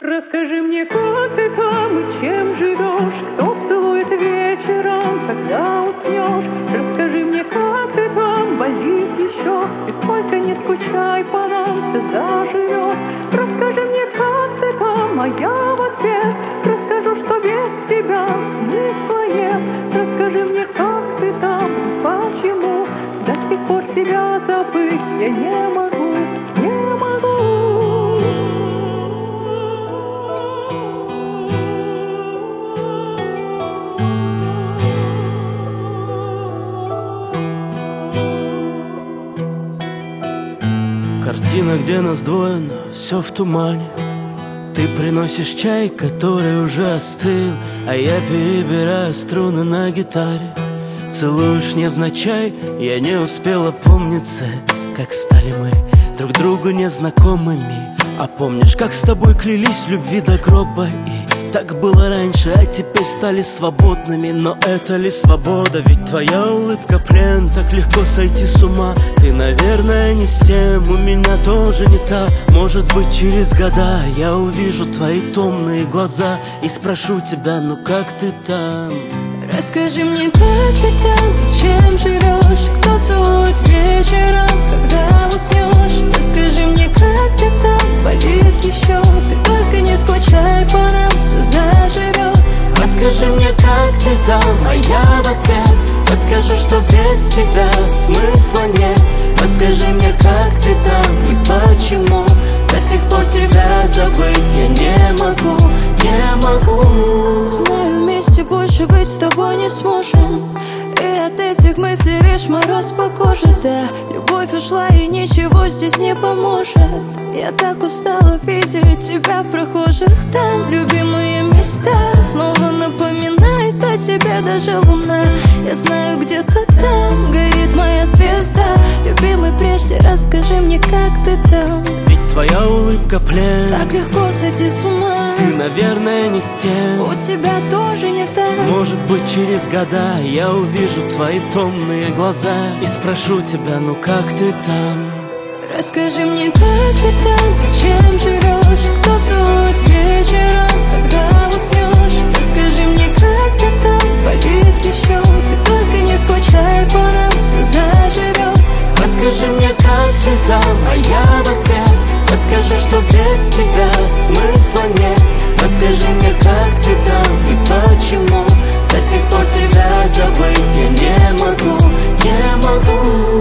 Расскажи мне, как ты там и чем живешь, кто целует вечером, когда уснешь. Расскажи мне, как ты там, болит еще, ведь только не скучай, по нам все заживет. Расскажи мне, как ты там, а я в ответ расскажу, что без тебя смысла нет. Расскажи мне, как ты там, почему до сих пор тебя забыть я не могу, не могу. Картина, где нас двое, но все в тумане. Ты приносишь чай, который уже остыл, а я перебираю струны на гитаре. Целуешь невзначай, я не успел опомниться, как стали мы друг другу незнакомыми. А помнишь, как с тобой клялись в любви до гроба? И так было раньше, а теперь стали свободными. Но это ли свобода? Ведь твоя улыбка плен, так легко сойти с ума. Ты, наверное, не с тем, у меня тоже не та. Может быть, через года я увижу твои томные глаза и спрошу тебя, ну как ты там? Расскажи мне, как ты там, и чем живешь, кто целует вечером, когда уснешь. Расскажи мне, как ты там, болит еще, ты только не скучай, по нам все заживет. Расскажи мне, как ты там, а я в ответ расскажу, что без тебя смысла нет. Расскажи мне, как ты там и почему до сих пор тебя забыть я не могу, не могу. Знаю, вместе больше быть с тобой не сможем, и от этих мыслей лишь мороз по коже. Да, любовь ушла и ничего здесь не поможет. Я так устала видеть тебя в прохожих. Там любимые места снова напоминает о тебе даже луна. Я знаю, где-то там горит моя звезда. Любимый, прежде расскажи мне, как ты там. Ведь твоя улыбка плен, так легко сойти с ума. Ты, наверное, не с тем, у тебя тоже не так. Может быть, через года я увижу твои томные глаза и спрошу тебя, ну как ты там? Расскажи мне, как ты там, и чем живешь, кто целует вечером, когда уснешь. Расскажи мне, как ты там, болит еще, ты только не скучай, по нам все заживет. Расскажи мне, как ты там, а я в ответ расскажу, что без тебя смысла нет. Расскажи мне, как ты там и почему до сих пор тебя забыть я не могу, не могу.